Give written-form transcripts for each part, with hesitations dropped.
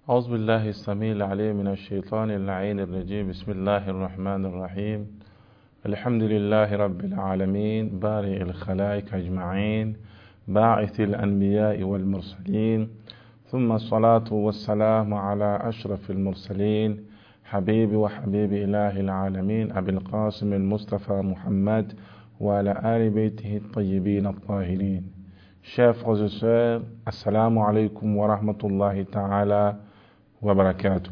أعوذ بالله السميع العليم من الشيطان اللعين الرجيم. بسم الله الرحمن الرحيم. الحمد لله رب العالمين بارئ الخلائق أجمعين باعث الأنبياء والمرسلين، ثم الصلاة والسلام على أشرف المرسلين حبيب وحبيب إله العالمين أبي القاسم المصطفى محمد وعلى آل بيته الطيبين الطاهرين. Chers frères et sœurs, assalamu alaikum wa rahmatullahi ta'ala wa barakatuh.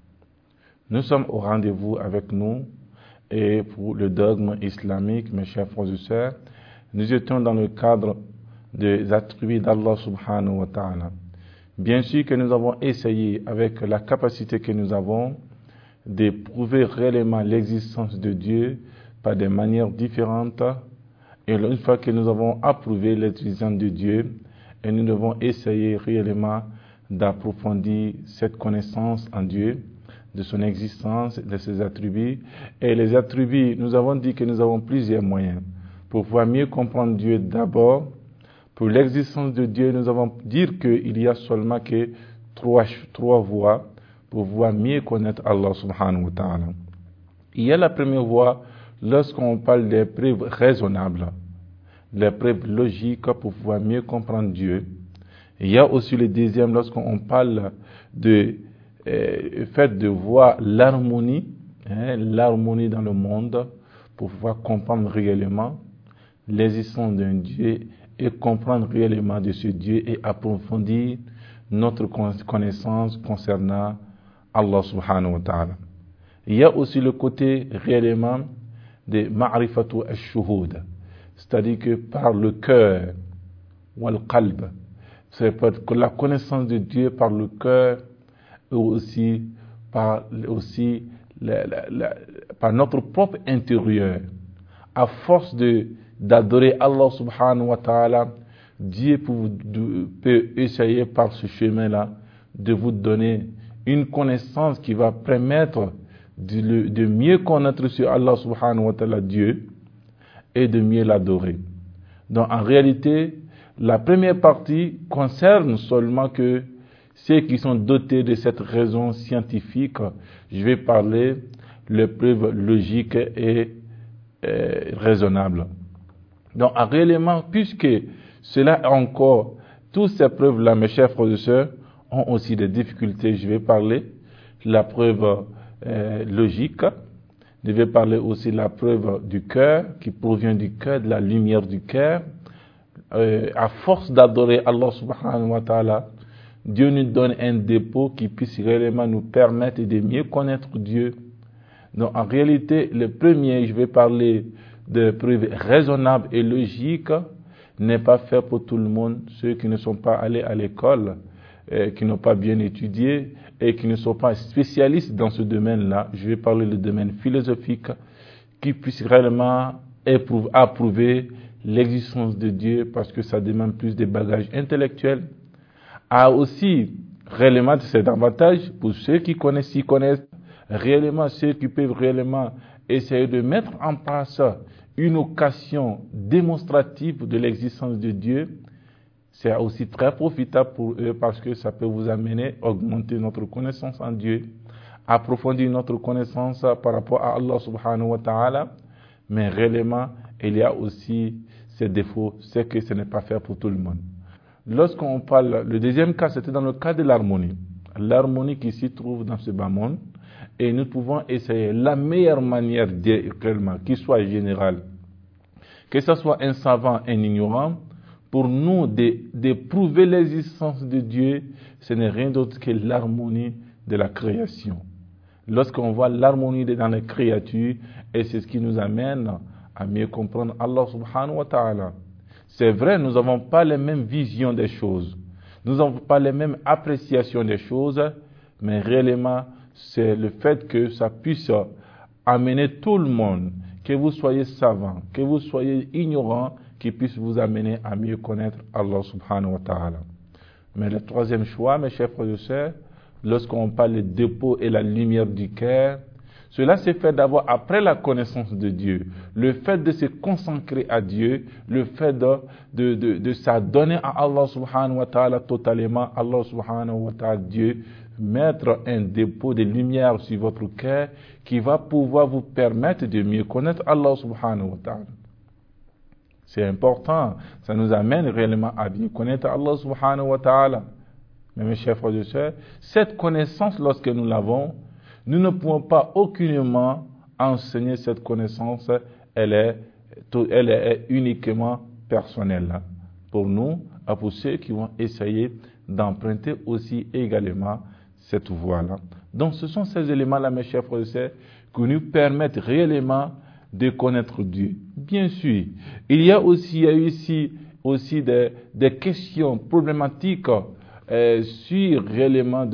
Nous sommes au rendez-vous avec nous et pour le dogme islamique, mes chers frères et sœurs, nous étions dans le cadre des attributs d'Allah subhanahu wa ta'ala. Bien sûr que nous avons essayé, avec la capacité que nous avons, de prouver réellement l'existence de Dieu par des manières différentes. Et une fois que nous avons approuvé l'existence de Dieu, et nous devons essayer réellement d'approfondir cette connaissance en Dieu, de son existence, de ses attributs. Et les attributs, nous avons dit que nous avons plusieurs moyens. Pour pouvoir mieux comprendre Dieu d'abord, pour l'existence de Dieu, nous avons dit qu'il y a seulement que trois voies pour pouvoir mieux connaître Allah subhanahu wa ta'ala. Il y a la première voie lorsqu'on parle des preuves raisonnables, les preuves logiques pour pouvoir mieux comprendre Dieu. Il y a aussi le deuxième lorsqu'on parle de fait de voir l'harmonie, l'harmonie dans le monde pour pouvoir comprendre réellement l'existence d'un Dieu et comprendre réellement de ce Dieu et approfondir notre connaissance concernant Allah subhanahu wa ta'ala. Il y a aussi le côté réellement de ma'rifatu al-shuhud, c'est-à-dire que par le cœur, wal qalb, c'est la connaissance de Dieu par le cœur et aussi par notre propre intérieur. À force d'adorer Allah subhanahu wa ta'ala, Dieu peut essayer par ce chemin-là de vous donner une connaissance qui va permettre de mieux connaître sur Allah subhanahu wa ta'ala Dieu et de mieux l'adorer. Donc en réalité, la première partie concerne seulement que ceux qui sont dotés de cette raison scientifique. Je vais parler les preuves logiques et raisonnables. Donc en réellement, puisque cela encore, toutes ces preuves-là, mes chers frères et sœurs, ont aussi des difficultés, je vais parler la preuve logique. Je vais parler aussi de la preuve du cœur, qui provient du cœur, de la lumière du cœur. À force d'adorer Allah subhanahu wa ta'ala, Dieu nous donne un dépôt qui puisse réellement nous permettre de mieux connaître Dieu. Donc en réalité, le premier, je vais parler de preuves raisonnables et logiques, n'est pas fait pour tout le monde, ceux qui ne sont pas allés à l'école, qui n'ont pas bien étudié et qui ne sont pas spécialistes dans ce domaine-là. Je vais parler du domaine philosophique qui puisse réellement approuver l'existence de Dieu parce que ça demande plus de bagages intellectuels. A aussi réellement cet avantage pour ceux qui s'y connaissent, réellement ceux qui peuvent réellement essayer de mettre en place une occasion démonstrative de l'existence de Dieu. C'est aussi très profitable pour eux parce que ça peut vous amener à augmenter notre connaissance en Dieu, approfondir notre connaissance par rapport à Allah subhanahu wa ta'ala. Mais réellement, il y a aussi ces défauts, c'est que ce n'est pas fait pour tout le monde. Lorsqu'on parle, le deuxième cas, c'était dans le cas de l'harmonie. L'harmonie qui s'y trouve dans ce bas monde. Et nous pouvons essayer la meilleure manière réellement, qui soit générale, que ce soit un savant, un ignorant, pour nous de prouver l'existence de Dieu, ce n'est rien d'autre que l'harmonie de la création. Lorsqu'on voit l'harmonie dans les créatures, et c'est ce qui nous amène à mieux comprendre Allah subhanahu wa ta'ala. C'est vrai, nous n'avons pas les mêmes visions des choses, nous n'avons pas les mêmes appréciations des choses, mais réellement, c'est le fait que ça puisse amener tout le monde, que vous soyez savant, que vous soyez ignorant, qui puisse vous amener à mieux connaître Allah subhanahu wa ta'ala. Mais le troisième choix, mes chers frères et sœurs, lorsqu'on parle du dépôt et la lumière du cœur, Cela s'est fait d'abord après la connaissance de Dieu, le fait de se consacrer à Dieu, le fait de s'adonner à Allah subhanahu wa ta'ala totalement, Allah subhanahu wa ta'ala, Dieu, mettre un dépôt de lumière sur votre cœur qui va pouvoir vous permettre de mieux connaître Allah subhanahu wa ta'ala. C'est important, ça nous amène réellement à bien connaître Allah subhanahu wa ta'ala. Mais mes chers frères et sœurs, cette connaissance, lorsque nous l'avons, nous ne pouvons pas aucunement enseigner cette connaissance, elle est uniquement personnelle. Pour nous, et pour ceux qui vont essayer d'emprunter aussi également cette voie-là. Donc ce sont ces éléments-là, mes chers frères et sœurs, qui nous permettent réellement de connaître Dieu. Bien sûr, il y a ici aussi des questions problématiques sur réellement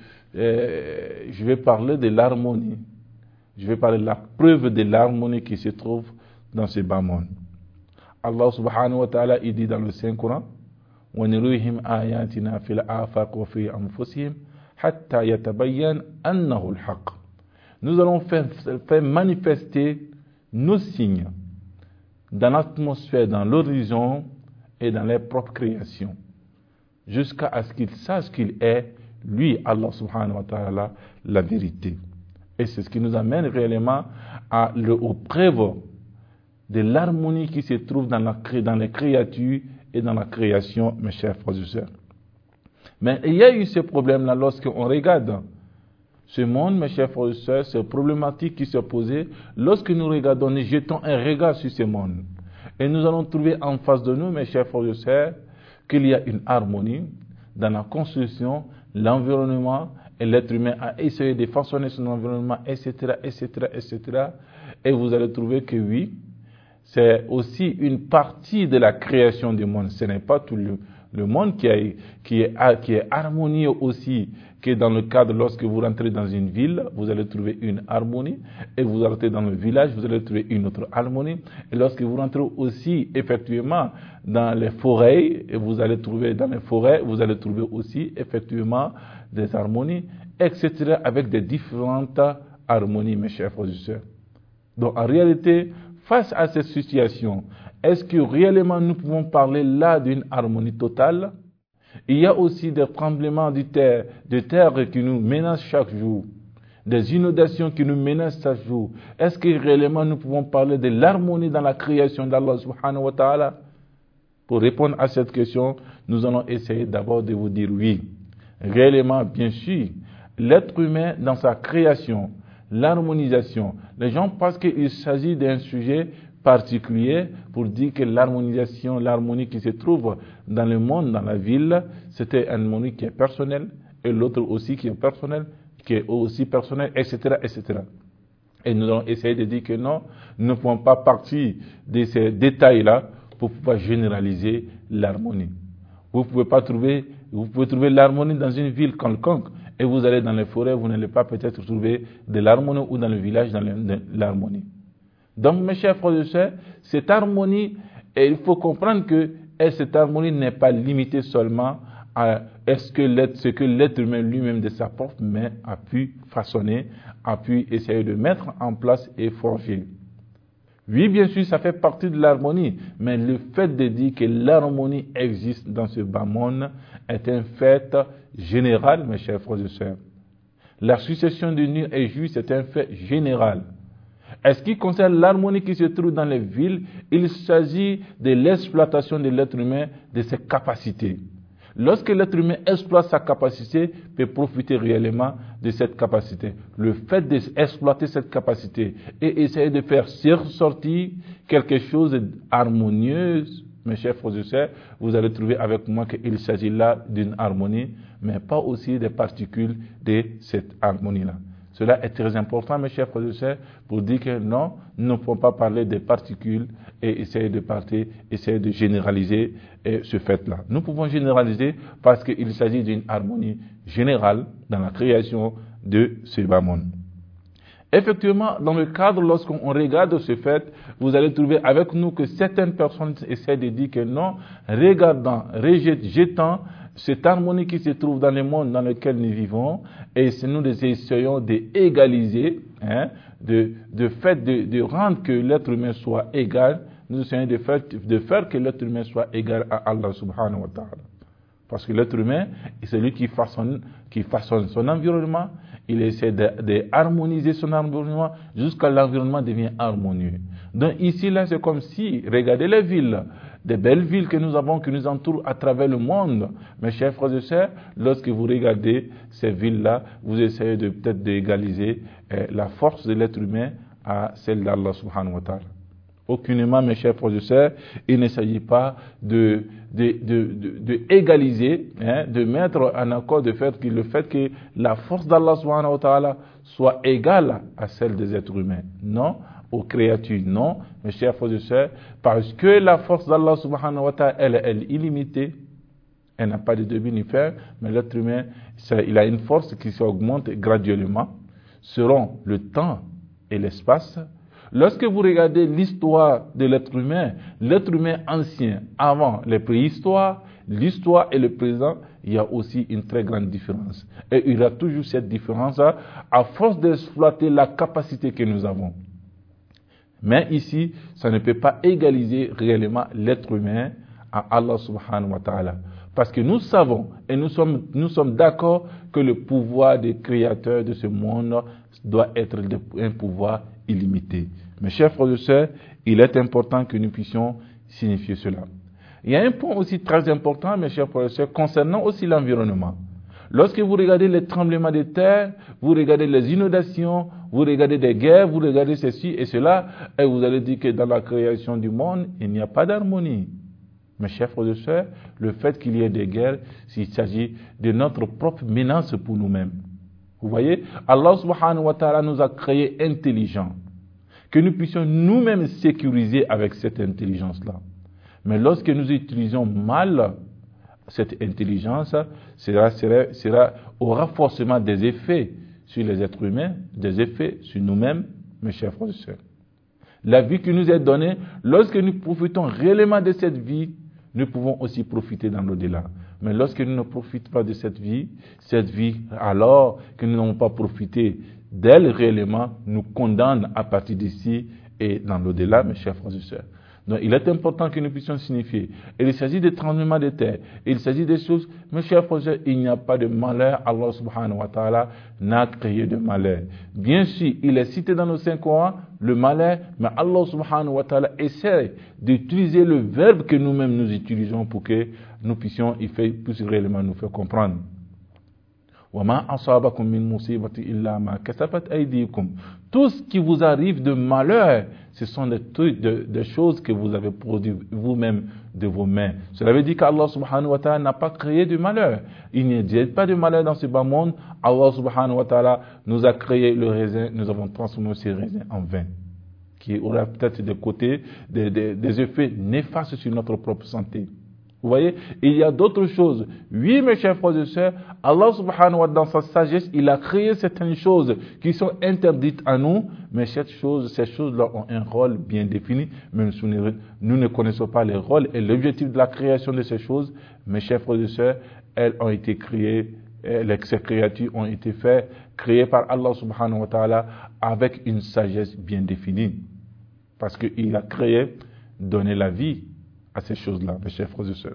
je vais parler de l'harmonie. Je vais parler de la preuve de l'harmonie qui se trouve dans ce bas monde. Allah subhanahu wa ta'ala, il dit dans le Saint-Coran, وَنُرِيهِمْ آيَاتِنَا فِي الْآفَاقِ وَفِي أَنفُسِهِمْ حَتَّى يَتَبَيَّنَ أَنَّهُ الْحَقِّ. Nous allons faire manifester nos signes dans l'atmosphère, dans l'horizon et dans les propres créations, jusqu'à ce qu'il sache qu'il est, lui, Allah subhanahu wa ta'ala, la vérité. Et c'est ce qui nous amène réellement aux preuves de l'harmonie qui se trouve dans les créatures et dans la création, mes chers frères et sœurs. Mais il y a eu ce problème-là lorsqu'on regarde ce monde, mes chers frères et sœurs, ces problématiques qui se posaient, lorsque nous regardons, nous jetons un regard sur ce monde. Et nous allons trouver en face de nous, mes chers frères et sœurs, qu'il y a une harmonie dans la construction, l'environnement, et l'être humain a essayé de façonner son environnement, etc., etc., etc. Et vous allez trouver que oui, c'est aussi une partie de la création du monde. Ce n'est pas tout le monde qui est harmonieux aussi, que dans le cadre, lorsque vous rentrez dans une ville, vous allez trouver une harmonie, et vous rentrez dans le village, vous allez trouver une autre harmonie, et lorsque vous rentrez aussi, effectivement, dans les forêts, et vous allez trouver dans les forêts, vous allez trouver aussi, effectivement, des harmonies, etc., avec des différentes harmonies, mes chers frères et sœurs. Donc, en réalité, face à cette situation, est-ce que réellement nous pouvons parler là d'une harmonie totale? Il y a aussi des tremblements de terre qui nous menacent chaque jour, des inondations qui nous menacent chaque jour. Est-ce que réellement nous pouvons parler de l'harmonie dans la création d'Allah subhanahu wa ta'ala? Pour répondre à cette question, nous allons essayer d'abord de vous dire oui. Réellement, bien sûr, l'être humain dans sa création, l'harmonisation, les gens pensent qu'il s'agit d'un sujet particulier pour dire que l'harmonisation, l'harmonie qui se trouve dans le monde, dans la ville, c'était une harmonie qui est personnelle, et l'autre aussi qui est personnelle, etc., etc. Et nous allons essayer de dire que non, nous ne pouvons pas partir de ces détails-là pour pouvoir généraliser l'harmonie. Vous pouvez trouver l'harmonie dans une ville quelconque, et vous allez dans les forêts, vous n'allez pas peut-être trouver de l'harmonie, ou dans le village, de l'harmonie. Donc, mes chers frères et sœurs, cette harmonie, et il faut comprendre que cette harmonie n'est pas limitée seulement à ce que l'être humain lui-même de sa propre main a pu façonner, a pu essayer de mettre en place et forger. Oui, bien sûr, ça fait partie de l'harmonie, mais le fait de dire que l'harmonie existe dans ce bas monde est un fait général, mes chers frères et sœurs. La succession de nuit et jour, c'est un fait général. En ce qui concerne l'harmonie qui se trouve dans les villes, il s'agit de l'exploitation de l'être humain, de ses capacités. Lorsque l'être humain exploite sa capacité, peut profiter réellement de cette capacité. Le fait d'exploiter cette capacité et essayer de faire sortir quelque chose d'harmonieux, mes chers frères et sœurs, vous allez trouver avec moi qu'il s'agit là d'une harmonie, mais pas aussi des particules de cette harmonie-là. Cela est très important, mes chers frères et sœurs, pour dire que non, nous ne pouvons pas parler des particules et essayer de généraliser ce fait-là. Nous pouvons généraliser parce qu'il s'agit d'une harmonie générale dans la création de ce bas monde. Effectivement, dans le cadre, lorsqu'on regarde ce fait, vous allez trouver avec nous que certaines personnes essaient de dire que non, jetant cette harmonie qui se trouve dans le monde dans lequel nous vivons, et nous essayons d'égaliser de rendre que l'être humain soit égal, nous essayons de faire que l'être humain soit égal à Allah subhanahu wa ta'ala. Parce que l'être humain est celui qui façonne son environnement, il essaie de harmoniser son environnement jusqu'à ce que l'environnement devienne harmonieux. Donc ici, là, c'est comme si, regardez les villes, des belles villes que nous avons, qui nous entourent à travers le monde. Mes chers frères et sœurs, lorsque vous regardez ces villes-là, vous essayez peut-être d'égaliser la force de l'être humain à celle d'Allah subhanahu wa ta'ala. Aucunement, mes chers frères et sœurs, il ne s'agit pas de égaliser, de mettre en accord le fait que la force d'Allah subhanahu wa ta'ala soit égale à celle des êtres humains. Non, aux créatures, non, mes chers frères et sœurs, parce que la force d'Allah subhanahu wa ta'ala, elle est illimitée, elle n'a pas de début ni fin, mais l'être humain, il a une force qui s'augmente graduellement, selon le temps et l'espace. Lorsque vous regardez l'histoire de l'être humain ancien, avant les préhistoires, l'histoire et le présent, il y a aussi une très grande différence. Et il y a toujours cette différence à force d'exploiter la capacité que nous avons. Mais ici, ça ne peut pas égaliser réellement l'être humain à Allah subhanahu wa ta'ala. Parce que nous savons et nous sommes d'accord que le pouvoir des créateurs de ce monde doit être un pouvoir illimité. Mes chers frères et sœurs, il est important que nous puissions signifier cela. Il y a un point aussi très important, mes chers frères et sœurs, concernant aussi l'environnement. Lorsque vous regardez les tremblements de terre, vous regardez les inondations, vous regardez des guerres, vous regardez ceci et cela, et vous allez dire que dans la création du monde, il n'y a pas d'harmonie. Mes chers frères et sœurs, le fait qu'il y ait des guerres, il s'agit de notre propre menace pour nous-mêmes. Vous voyez, Allah subhanahu wa ta'ala nous a créés intelligents, que nous puissions nous-mêmes sécuriser avec cette intelligence-là. Mais lorsque nous utilisons mal cette intelligence, aura forcément des effets sur les êtres humains, des effets sur nous-mêmes, mes chers frères et sœurs. La vie qui nous est donnée, lorsque nous profitons réellement de cette vie, nous pouvons aussi profiter dans l'au-delà. Mais lorsque nous ne profitons pas de cette vie, alors que nous n'avons pas profité d'elle réellement, nous condamne à partir d'ici et dans l'au-delà, mes chers frères et sœurs. Donc, il est important que nous puissions signifier. Et il s'agit des tremblements de terre. Il s'agit des choses, mes chers frères et sœurs, il n'y a pas de malheur. Allah subhanahu wa ta'ala n'a créé de malheur. Bien sûr, il est cité dans le Saint-Coran, le malheur, mais Allah subhanahu wa ta'ala essaie d'utiliser le verbe que nous-mêmes nous utilisons pour que nous puissions, puisse réellement nous faire comprendre. Tout ce qui vous arrive de malheur, ce sont des choses que vous avez produites vous-même de vos mains. Cela veut dire qu'Allah subhanahu wa ta'ala n'a pas créé de malheur. Il n'y a pas de malheur dans ce bas monde. Allah subhanahu wa ta'ala nous a créé le raisin, nous avons transformé ce raisin en vin, qui aura peut-être des côtés, des effets néfastes sur notre propre santé. Vous voyez, il y a d'autres choses. Oui, mes chers frères et sœurs, Allah subhanahu wa ta'ala, dans sa sagesse, il a créé certaines choses qui sont interdites à nous, mais ces choses-là ont un rôle bien défini, même si nous ne connaissons pas les rôles et l'objectif de la création de ces choses. Mes chers frères et sœurs, elles ont été créées, ces créatures ont été créées par Allah subhanahu wa ta'ala avec une sagesse bien définie. Parce qu'il a créé, donné la vie à ces choses-là, mes chers frères et sœurs.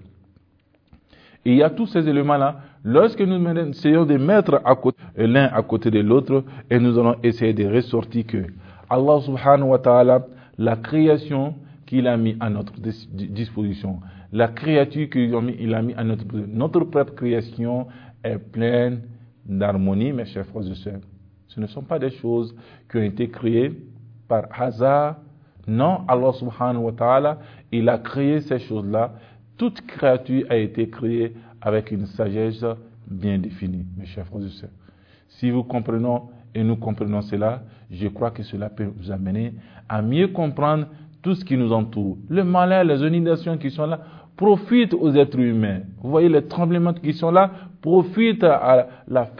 Et il y a tous ces éléments-là, lorsque nous essayons de mettre l'un à côté de l'autre, et nous allons essayer de ressortir que Allah subhanahu wa ta'ala, la création qu'il a mis à notre disposition, la créature qu'il a mis à notre propre création est pleine d'harmonie, mes chers frères et sœurs. Ce ne sont pas des choses qui ont été créées par hasard. Non, Allah subhanahu wa ta'ala, il a créé ces choses-là. Toute créature a été créée avec une sagesse bien définie, mes chers frères et sœurs. Si vous comprenons et nous comprenons cela, je crois que cela peut vous amener à mieux comprendre tout ce qui nous entoure. Le malheur, les inondations qui sont là, profitent aux êtres humains. Vous voyez les tremblements qui sont là, profitent à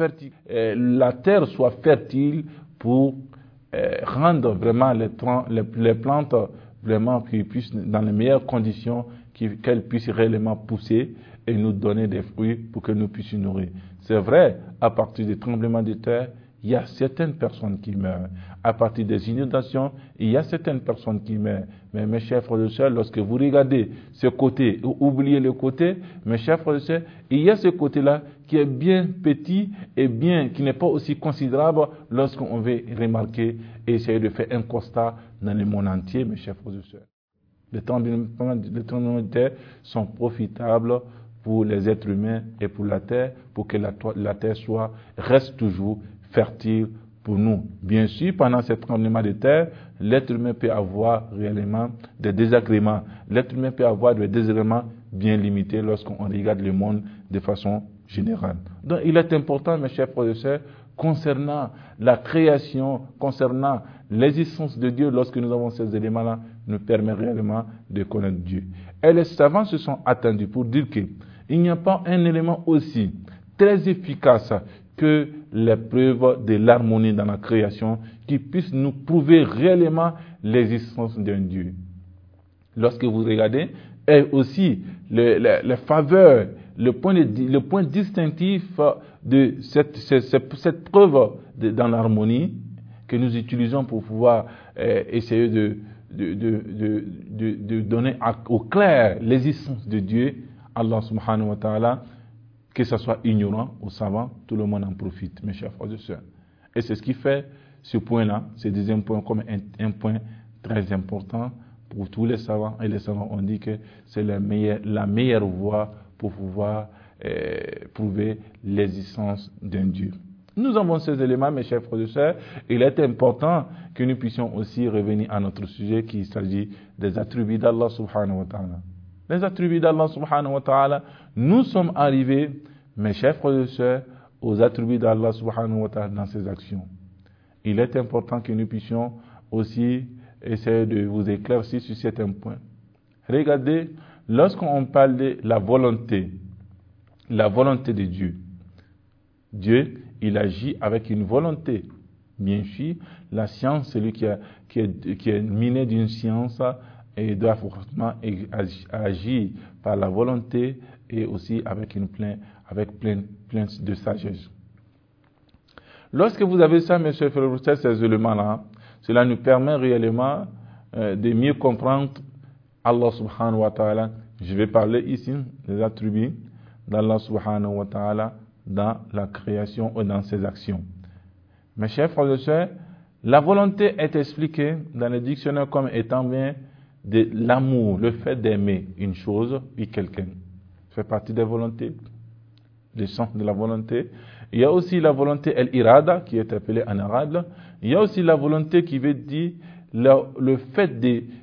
la terre soit fertile pour rendre vraiment les plantes vraiment qui puissent dans les meilleures conditions, qu'elles puissent réellement pousser et nous donner des fruits pour que nous puissions nourrir. C'est vrai, à partir des tremblements de terre, il y a certaines personnes qui meurent. À partir des inondations, il y a certaines personnes qui meurent. Mais mes chers frères et sœurs, lorsque vous regardez ce côté, oubliez le côté, mes chers frères et sœurs, il y a ce côté-là qui est bien petit et bien, qui n'est pas aussi considérable lorsqu'on veut remarquer et essayer de faire un constat dans le monde entier, mes chers frères et sœurs. Les tremblements de terre sont profitables pour les êtres humains et pour la terre, pour que la terre reste toujours fertile pour nous. Bien sûr, pendant ces tremblements de terre, l'être humain peut avoir réellement des désagréments. L'être humain peut avoir des désagréments bien limités lorsqu'on regarde le monde de façon générale. Donc, il est important, mes chers frères et sœurs, concernant la création, concernant l'existence de Dieu, lorsque nous avons ces éléments-là, nous permet réellement de connaître Dieu. Et les savants se sont attendus pour dire qu'il n'y a pas un élément aussi très efficace que les preuves de l'harmonie dans la création qui puisse nous prouver réellement l'existence d'un Dieu. Lorsque vous regardez, et aussi les faveurs, le point distinctif de cette preuve dans l'harmonie que nous utilisons pour pouvoir essayer de donner au clair l'existence de Dieu, Allah subhanahu wa ta'ala, que ce soit ignorant ou savant, tout le monde en profite, mes chers frères et sœurs. Et c'est ce qui fait ce point-là, ce deuxième point, comme un point très important pour tous les savants. Et les savants ont dit que c'est la meilleure voie pour pouvoir prouver l'existence d'un Dieu. Nous avons ces éléments, mes chers frères et sœurs. Il est important que nous puissions aussi revenir à notre sujet qui s'agit des attributs d'Allah subhanahu wa ta'ala. Les attributs d'Allah subhanahu wa ta'ala, nous sommes arrivés, mes chers frères et sœurs, aux attributs d'Allah subhanahu wa ta'ala dans ses actions. Il est important que nous puissions aussi essayer de vous éclaircir sur certains points. Regardez, lorsqu'on parle de la volonté de Dieu, Dieu, il agit avec une volonté. Bien sûr, la science, celui qui est miné d'une science, et doit forcément agir par la volonté et aussi avec plein de sagesse. Lorsque vous avez ça, mes chers frères et sœurs, ces éléments-là, cela nous permet réellement de mieux comprendre Allah subhanahu wa ta'ala. Je vais parler ici des attributs d'Allah subhanahu wa ta'ala dans la création ou dans ses actions. Mes chers frères et sœurs, la volonté est expliquée dans le dictionnaire comme étant bien de l'amour, le fait d'aimer une chose ou quelqu'un. Ça fait partie des volontés, le sens de la volonté. Il y a aussi la volonté al-irada, qui est appelée en arabe. Il y a aussi la volonté qui veut dire le fait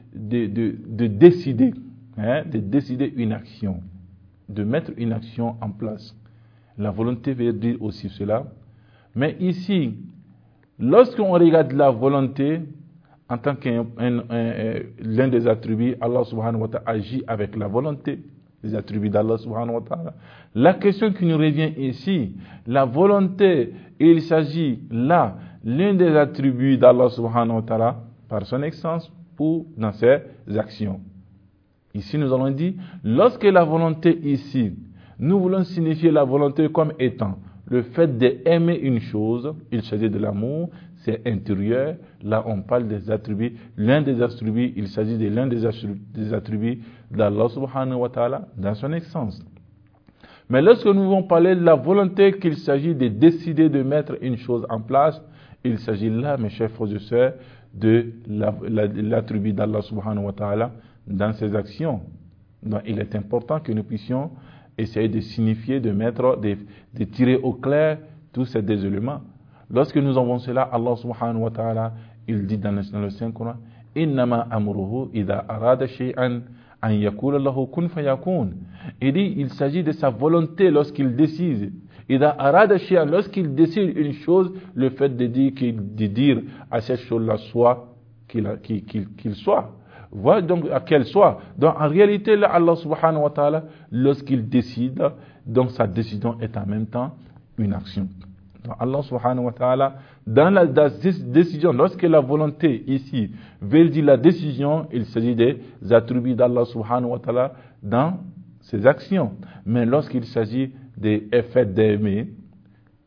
de décider, de décider une action, de mettre une action en place. La volonté veut dire aussi cela. Mais ici, lorsqu'on regarde la volonté, en tant qu'un l'un des attributs, Allah subhanahu wa ta'ala agit avec la volonté, les attributs d'Allah subhanahu wa ta'ala. La question qui nous revient ici, la volonté, il s'agit là, l'un des attributs d'Allah subhanahu wa ta'ala, par son essence, pour dans ses actions. Ici, nous allons dire, lorsque la volonté ici, nous voulons signifier la volonté comme étant le fait d'aimer une chose, il s'agit de l'amour, c'est intérieur. Là, on parle des attributs. L'un des attributs, il s'agit de l'un des attributs d'Allah subhanahu wa ta'ala dans son essence. Mais lorsque nous allons parler de la volonté qu'il s'agit de décider de mettre une chose en place, il s'agit là, mes chers frères et sœurs, de l'attribut d'Allah subhanahu wa ta'ala dans ses actions. Donc, il est important que nous puissions essayer de signifier, de tirer au clair tous ces deux éléments. Lorsque nous avons cela, Allah subhanahu wa ta'ala, il dit dans le Saint-Coran, Innama amruhu idha arada shay'an an yakula lahu kun fayakun. Il dit, il s'agit de sa volonté lorsqu'il décide. Idha arada shay'an, lorsqu'il décide une chose, le fait de dire à cette chose-là soit, qu'il soit. Voilà donc à qu'elle soit. Donc en réalité, là, Allah subhanahu wa ta'ala, lorsqu'il décide, donc sa décision est en même temps une action. Donc Allah subhanahu wa ta'ala, dans la décision, lorsque la volonté ici veut dire la décision, il s'agit des attributs d'Allah subhanahu wa ta'ala dans ses actions. Mais lorsqu'il s'agit des effets d'aimer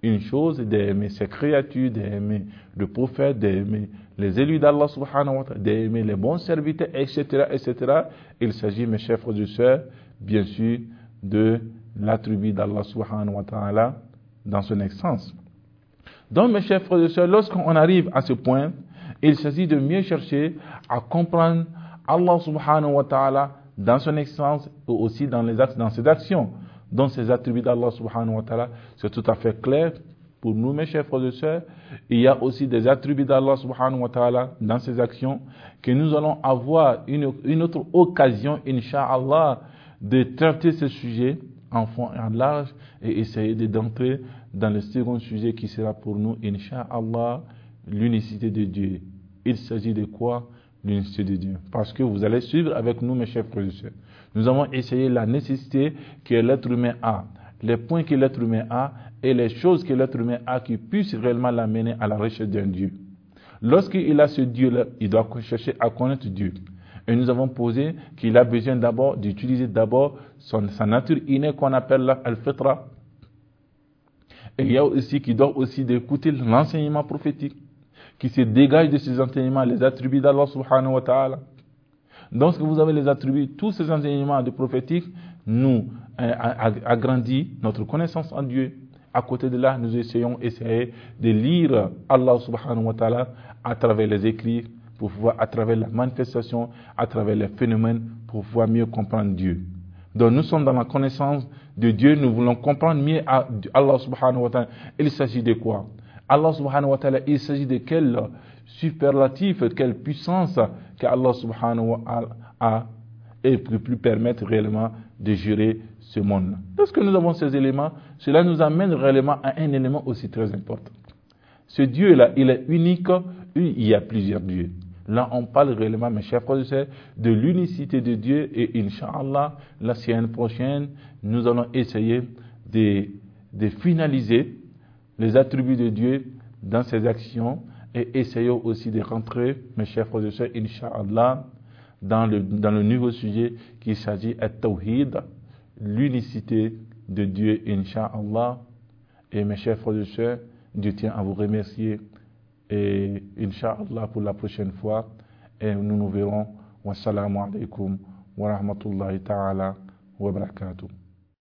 une chose, d'aimer ses créatures, d'aimer le prophète, d'aimer les élus d'Allah subhanahu wa ta'ala, d'aimer les bons serviteurs, etc., etc. Il s'agit, mes chers frères et sœurs, bien sûr, de l'attribut d'Allah subhanahu wa ta'ala dans son essence. Donc, mes chers frères et sœurs, lorsqu'on arrive à ce point, il s'agit de mieux chercher à comprendre Allah subhanahu wa ta'ala dans son essence et aussi dans ses actions. Dans ces attributs d'Allah subhanahu wa ta'ala, c'est tout à fait clair pour nous, mes chers frères et sœurs. Il y a aussi des attributs d'Allah subhanahu wa ta'ala dans ses actions que nous allons avoir une autre occasion, incha'Allah, de traiter ce sujet en fond et en large et essayer d'entrer dans le second sujet qui sera pour nous, incha'Allah, l'unicité de Dieu. Il s'agit de quoi? L'unicité de Dieu. Parce que vous allez suivre avec nous, mes chers frères et sœurs. Nous avons essayé la nécessité que l'être humain a, les points que l'être humain a et les choses que l'être humain a qui puissent réellement l'amener à la recherche d'un Dieu. Lorsqu'il a ce Dieu-là, il doit chercher à connaître Dieu. Et nous avons posé qu'il a besoin d'abord d'utiliser d'abord sa nature innée qu'on appelle al-fitra. Et il y a aussi qui doit aussi d'écouter l'enseignement prophétique qui se dégage de ces enseignements, les attributs d'Allah subhanahu wa ta'ala. Donc, ce que vous avez les attributs, tous ces enseignements de prophétiques nous agrandit notre connaissance en Dieu. À côté de là, nous essayons de lire Allah subhanahu wa ta'ala à travers les écrits, pour pouvoir, à travers la manifestation, à travers les phénomènes, pour pouvoir mieux comprendre Dieu. Donc, nous sommes dans la connaissance de Dieu, nous voulons comprendre mieux Allah subhanahu wa ta'ala. Il s'agit de quoi? Allah subhanahu wa ta'ala, il s'agit de quel superlatif, quelle puissance qu'Allah subhanahu wa ta'ala a et peut plus permettre réellement de gérer ce monde. Lorsque nous avons ces éléments, cela nous amène réellement à un élément aussi très important. Ce Dieu-là, il est unique, il y a plusieurs dieux. Là, on parle réellement, mes chers frères et sœurs, de l'unicité de Dieu et Inch'Allah, la semaine prochaine, nous allons essayer de finaliser les attributs de Dieu dans ses actions et essayons aussi de rentrer, mes chers frères et sœurs, Inch'Allah, dans le nouveau sujet qui s'agit de Tawhid, l'unicité de Dieu, Inch'Allah. Et mes chers frères et sœurs, Dieu tient à vous remercier et Inch'Allah pour la prochaine fois. Et nous nous verrons. Wassalamu alaikum wa rahmatullahi ta'ala wa barakatuh.